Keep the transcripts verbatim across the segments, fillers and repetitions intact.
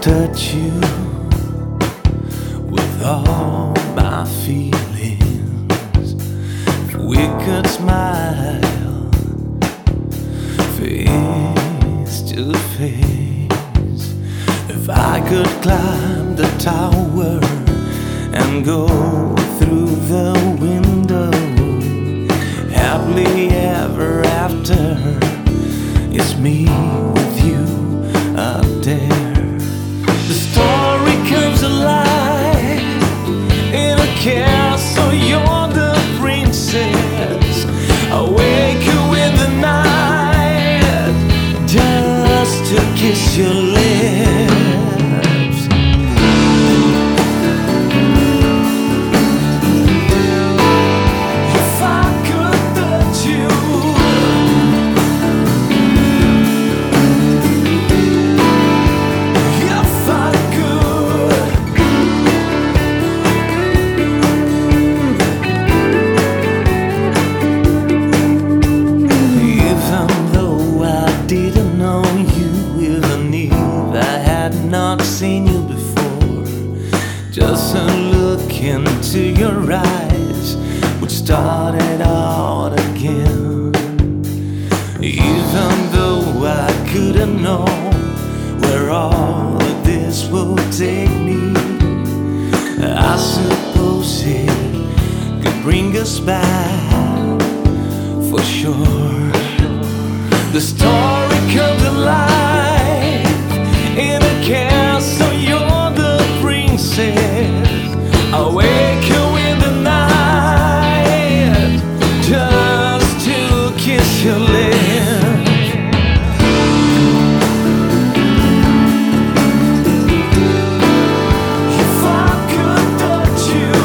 touch you with all my feelings. If we could smile face to face, if I could climb the tower and go through the window, happily ever after, it's me with you up there. The story comes alive in a castle, you're the princess. I wake you in the night just to kiss your lips. If I could touch you, if I could, even though I didn't know you, even if I had not seen you before, just a look into your eyes would start it all again. Even though I couldn't know where all of this would take me, I suppose it could bring us back for sure. The story comes alive in a castle, you're the princess. I wake you in the night just to kiss your lips. If I could touch you,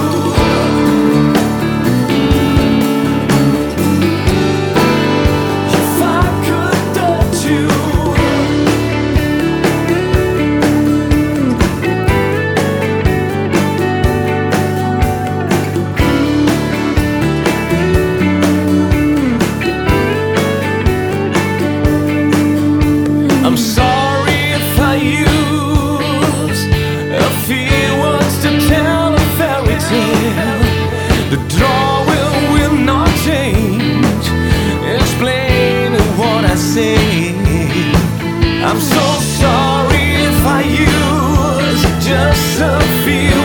if I could touch you, I'm sorry if I use a few words to tell a fairy tale. The drawing will not change, explaining what I say. I'm so sorry if I use just a few